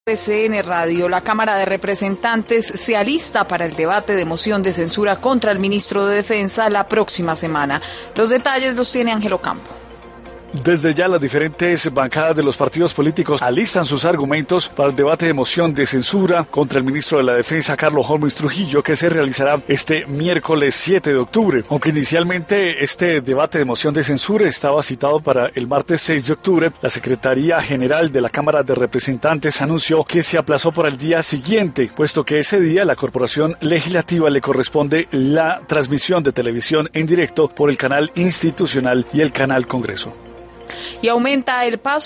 RCN Radio, la Cámara de Representantes se alista para el debate de moción de censura contra el ministro de Defensa la próxima semana. Los detalles los tiene Ángelo Campo. Desde ya las diferentes bancadas de los partidos políticos alistan sus argumentos para el debate de moción de censura contra el ministro de la Defensa, Carlos Holmes Trujillo, que se realizará este miércoles 7 de octubre. Aunque inicialmente este debate de moción de censura estaba citado para el martes 6 de octubre, la Secretaría General de la Cámara de Representantes anunció que se aplazó para el día siguiente, puesto que ese día a la Corporación Legislativa le corresponde la transmisión de televisión en directo por el canal institucional y el canal Congreso. Y aumenta el paso